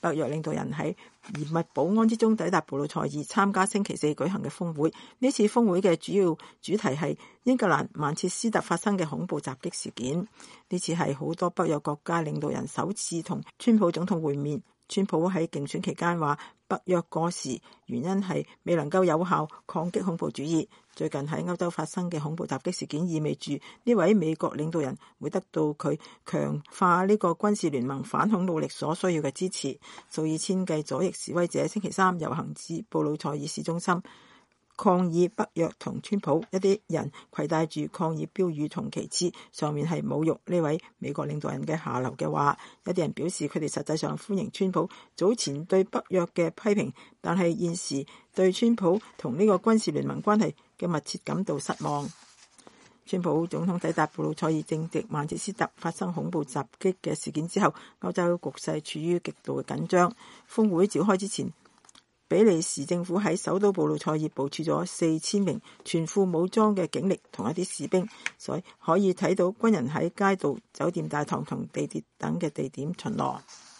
北約領導人喺嚴密保安之中抵達布魯塞爾，參加星期四舉行嘅峰會。呢次峰會嘅主要主題係英格蘭曼徹斯特發生嘅恐怖襲擊事件。呢次係好多北約國家領導人首次同川普總統會面。川普喺競選期間話北約過時，原因係未能夠有效抗擊恐怖主義。最近喺歐洲發生嘅恐怖襲擊事件意味住呢位美國領導人會得到佢強化呢個軍事聯盟反恐努力所需要嘅支持。數以千計左翼示威者星期三遊行至布魯塞爾市中心，抗議北約同川普。一啲人攜帶住抗議標語同旗幟，上面係侮辱呢位美國領導人嘅下流嘅話。有啲人表示佢哋實際上歡迎川普早前對北約嘅批評，但係現時對川普同呢個軍事聯盟關係嘅密切感到失望。川普總統抵達布魯塞爾正值曼徹斯特發生恐怖襲擊嘅事件之後，歐洲局勢處於極度嘅緊張。峰會召開之前，比利時政府喺首都布魯塞爾部署咗4000名全副武裝嘅警力同一啲士兵，所以可以睇到軍人喺街道、酒店大堂同地鐵等嘅地點巡邏。